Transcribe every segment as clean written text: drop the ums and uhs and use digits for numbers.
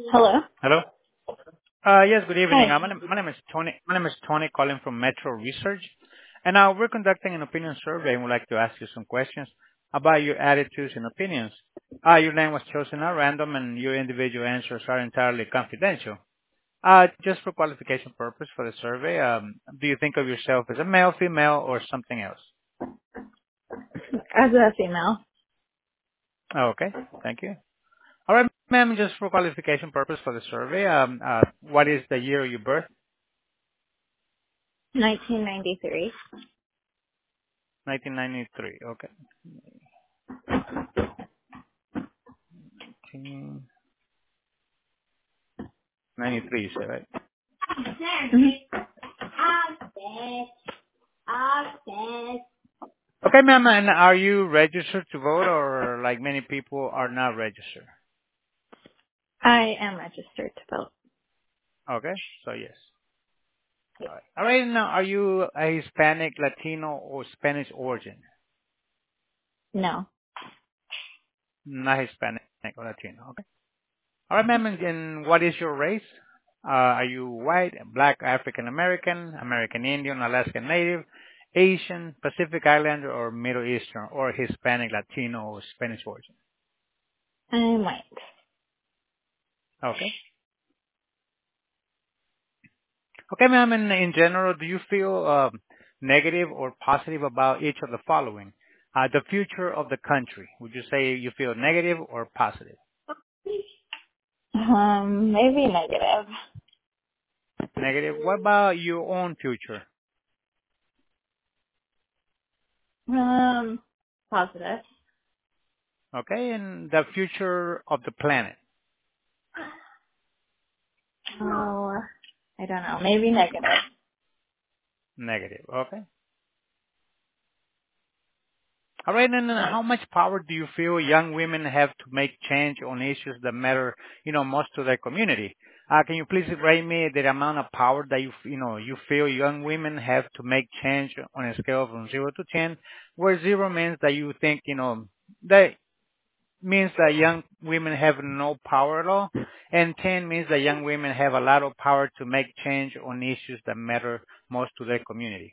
Hello. Hello? Yes, good evening. Hi. My name is Tony. My name is Tony calling from Metro Research. And we're conducting an opinion survey and would like to ask you some questions about your attitudes and opinions. Your name was chosen at random and your individual answers are entirely confidential. Just for qualification purpose for the survey, do you think of yourself as a male, female, or something else? As a female, Okay, thank you. All right, ma'am, just for qualification purpose for the survey, what is the year of your birth? 1993. 1993. Okay. 1993, you said, right? Mhm. Okay, ma'am, and are you registered to vote or like many people are not registered? I am registered to vote. Okay, so yes. All right. All right, now are you a Hispanic, Latino, or Spanish origin? No. Not Hispanic or Latino, okay. All right, ma'am, and what is your race? Are you white, black, African American, American Indian, Alaskan Native, Asian, Pacific Islander, or Middle Eastern, or Hispanic, Latino, or Spanish origin? I'm white. Okay. Okay, ma'am, and in general, do you feel negative or positive about each of the following? The future of the country. Would you say you feel negative or positive? Maybe negative. Negative. What about your own future? Um, Positive. Okay, and the future of the planet. Oh, I don't know. Maybe negative. Negative. Okay. All right, and how much power do you feel young women have to make change on issues that matter, most to their community? Can you please rate me the amount of power that you feel young women have to make change on a scale from 0 to 10, where 0 means that you think, that means that young women have no power at all, and 10 means that young women have a lot of power to make change on issues that matter most to their community.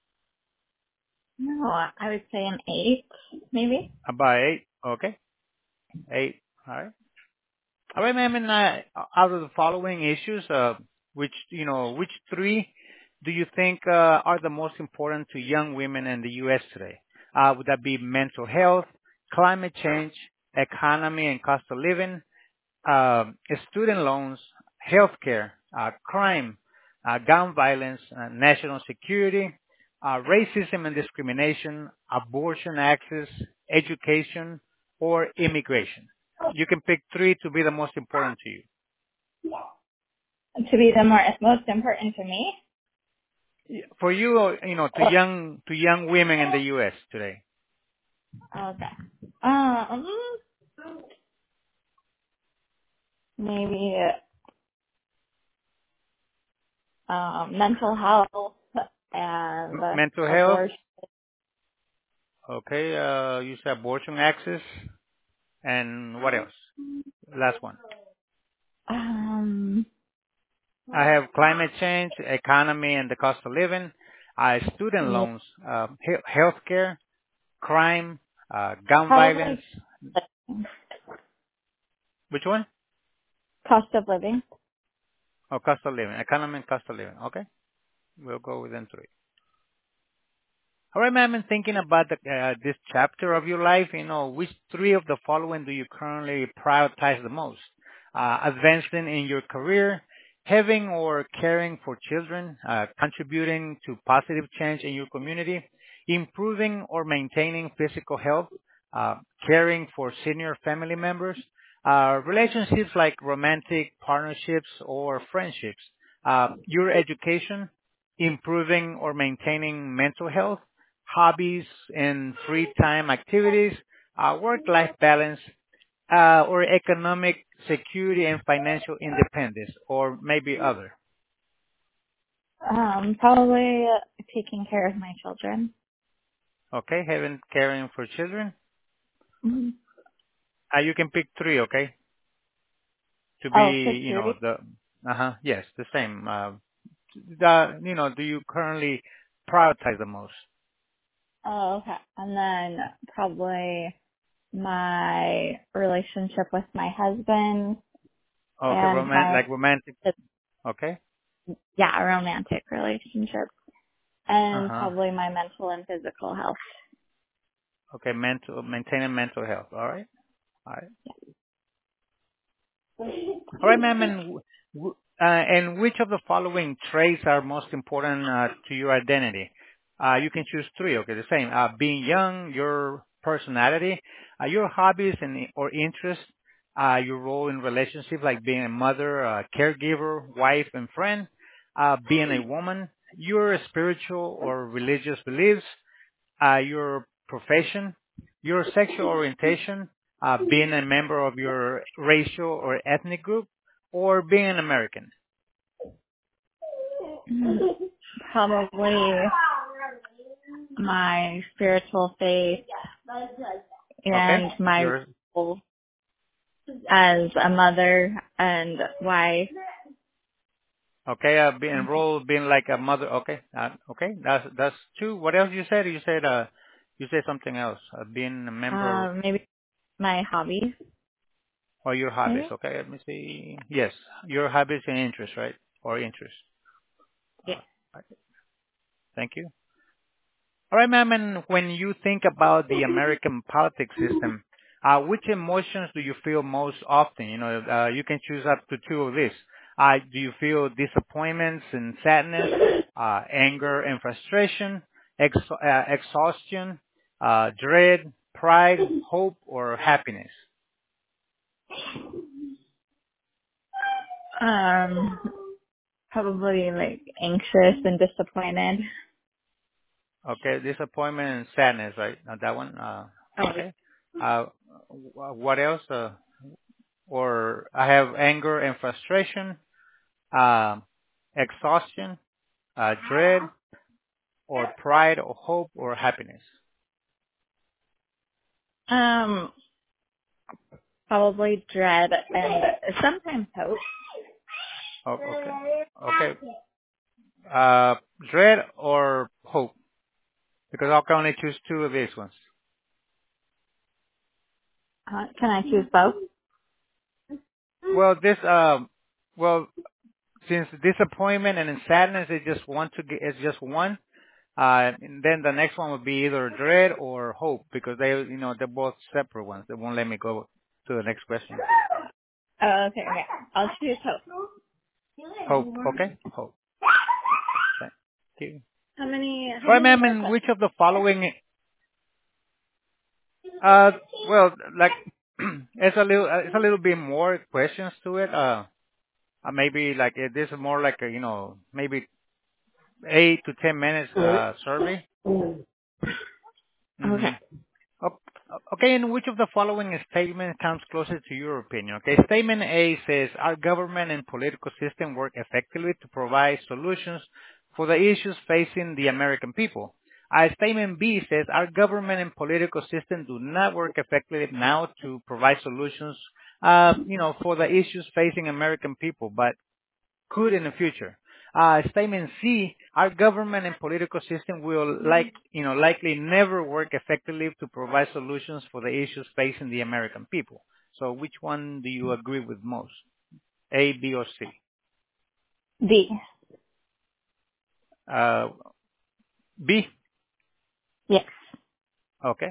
No, I would say an 8, maybe. About 8, okay? 8, all right. All right, ma'am, and out of the following issues, which three do you think are the most important to young women in the U.S. today? Would that be mental health, climate change, economy and cost of living, student loans, healthcare, crime, gun violence, national security, racism and discrimination, abortion access, education, or immigration? You can pick three to be the most important to you. To be the most important to me. For you, to young women in the U.S. today. Okay. Um, Maybe mental health and Mental health. abortion. Okay. You said abortion access, and what else? Last one. Um, I have climate change, economy, and the cost of living. Student yeah, loans, healthcare, crime, gun probably violence. Which one? cost of living. Oh, cost of living, economy, and cost of living. Okay, we'll go within three. All right, ma'am, and thinking about this chapter of your life, which three of the following do you currently prioritize the most? Advancing in your career, having or caring for children, contributing to positive change in your community, improving or maintaining physical health, caring for senior family members, relationships like romantic partnerships or friendships, your education, improving or maintaining mental health, hobbies and free time activities, work-life balance, or economic security and financial independence, or maybe other. Probably taking care of my children. Okay, having caring for children. Mhm. You can pick three, okay? to Oh, be, security. yes, the same. Do you currently prioritize the most? Oh, okay. And then probably my relationship with my husband Okay, and my, romantic. Okay. yeah, romantic relationship. And Uh-huh. probably my mental and physical health. Okay, maintaining mental health. All right. All right. All right, ma'am. And which of the following traits are most important to your identity? You can choose three. Okay, the same. Being young, your personality, your hobbies or interests, your role in relationship, like being a mother, caregiver, wife, and friend, being a woman, your spiritual or religious beliefs, your profession, your sexual orientation, being a member of your racial or ethnic group, or being an American. Probably my spiritual faith Okay? and my You're role as a mother and wife. okay. Being enrolled, being like a mother. Okay, okay. That's two. What else you said? You said something else. Being a member Maybe my hobbies. or your hobbies. Maybe. Okay, let me see. Yes, your hobbies and interests, right? Or interests. Yeah. Uh, Thank you. All right, ma'am. And when you think about the American politics system, which emotions do you feel most often? You can choose up to two of these. Do you feel disappointments and sadness, anger and frustration, exhaustion, dread, pride, hope, or happiness? Um, Probably like anxious and disappointed. Okay, disappointment and sadness, right? That one. Oh, Okay. What else? Or I have anger and frustration, um, exhaustion, dread, or pride, or hope, or happiness. probably dread and sometimes hope. Oh, okay. Okay. Uh, Dread or hope? Because I can only choose two of these ones. Can I choose both? Well, well, since disappointment and sadness is just it's just one. And then the next one would be either dread or hope because they're both separate ones. They won't let me go to the next question. Oh, okay, okay. I'll choose hope. Hope. Okay. Hope. Thank you. How All right, many ma'am, more and which questions? of the following, uh, well, like, it's a little bit more questions to it. Maybe like this is more like maybe 8 to 10 minutes, survey. Mm-hmm. Okay. O- Okay, and which of the following statements comes closer to your opinion? Okay, statement A says, our government and political system work effectively to provide solutions for the issues facing the American people. Statement B says, our government and political system do not work effectively now to provide solutions, for the issues facing American people, but could in the future. Statement C, our government and political system will likely never work effectively to provide solutions for the issues facing the American people. So which one do you agree with most? A, B, or C? D. Uh, B. Yes. Okay.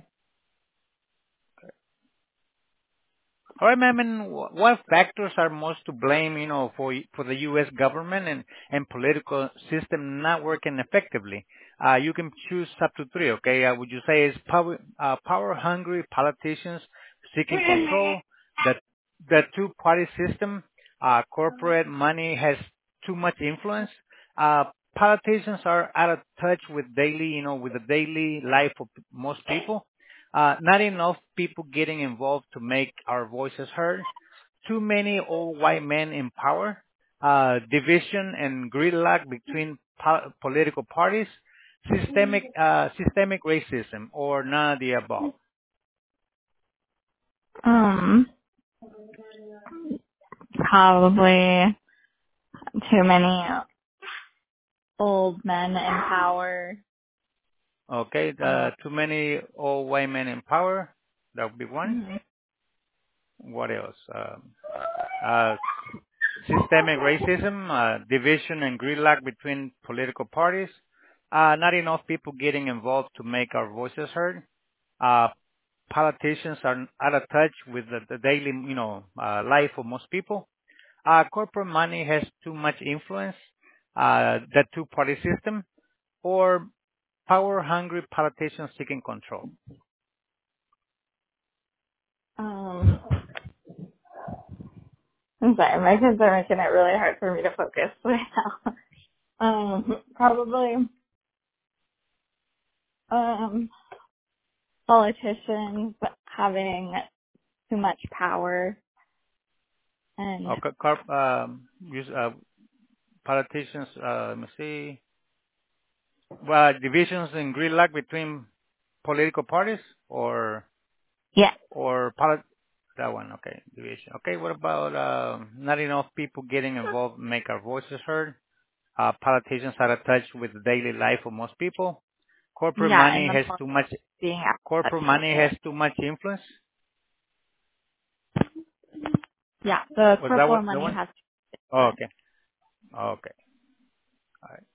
All right, ma'am. And what factors are most to blame, for the U.S. government and political system not working effectively? You can choose up to three. Okay. Would you say it's power-hungry politicians seeking control, that the two-party system, corporate money has too much influence, politicians are out of touch with with the daily life of most people, not enough people getting involved to make our voices heard. Too many old white men in power. Division and gridlock between political parties. Systemic racism, or none of the above. Um, Probably too many old men in power. Okay, too many old white men in power. That would be one. Mhm. What else? Uh, Systemic racism, division and gridlock between political parties. Not enough people getting involved to make our voices heard. Uh, Politicians are out of touch with the daily, life of most people. Corporate money has too much influence. The two-party system, or power-hungry politicians seeking control. Um, I'm sorry, my kids are making it really hard for me to focus right now. Probably politicians having too much power and Okay, politicians. Let me see. Divisions and gridlock between political parties, yeah, that one. Okay, division. Okay, what about not enough people getting involved make our voices heard? Politicians are in touch with the daily life of most people. Corporate yeah, and money the has politics too much. being out of touch Corporate with money has it. too much influence. Yeah, the Was that corporate the money one? has Oh, okay. Okay. All right.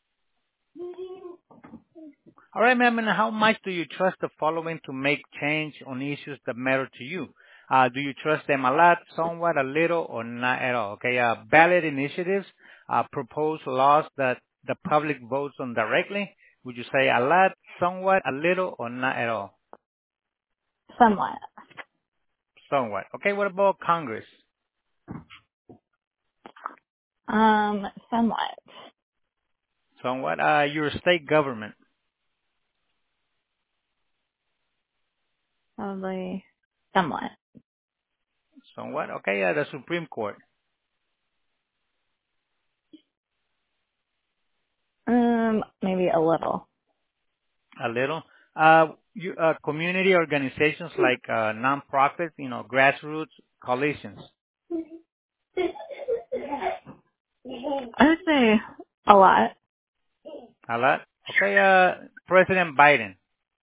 All right, ma'am. And how much do you trust the following to make change on issues that matter to you? Do you trust them a lot, somewhat, a little, or not at all? Okay. Ballot initiatives, propose laws that the public votes on directly. Would you say a lot, somewhat, a little, or not at all? somewhat. Somewhat. Okay. What about Congress? Somewhat. Somewhat. Your state government. Probably somewhat. Somewhat. Okay. The Supreme Court. Maybe a little. A little. Community organizations like nonprofits, grassroots coalitions. I would say a lot. A lot. Okay. President Biden.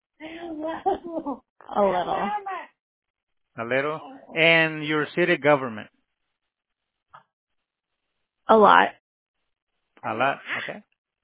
A little. A little. And your city government. A lot. A lot. Okay.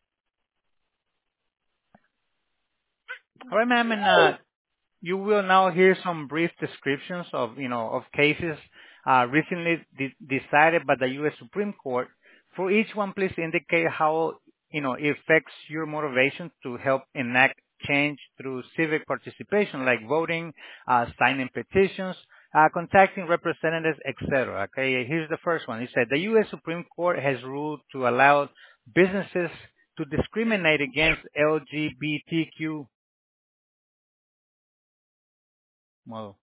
All right, ma'am. And you will now hear some brief descriptions of cases recently decided by the U.S. Supreme Court. For each one, please indicate how, it affects your motivation to help enact change through civic participation, like voting, signing petitions, contacting representatives, etc. Okay, here's the first one. It said the U.S. Supreme Court has ruled to allow businesses to discriminate against LGBTQ. Well,